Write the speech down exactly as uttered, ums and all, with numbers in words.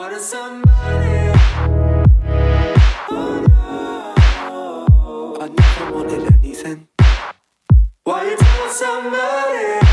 wanted somebody. Oh no, I never wanted anything. Why you tell somebody?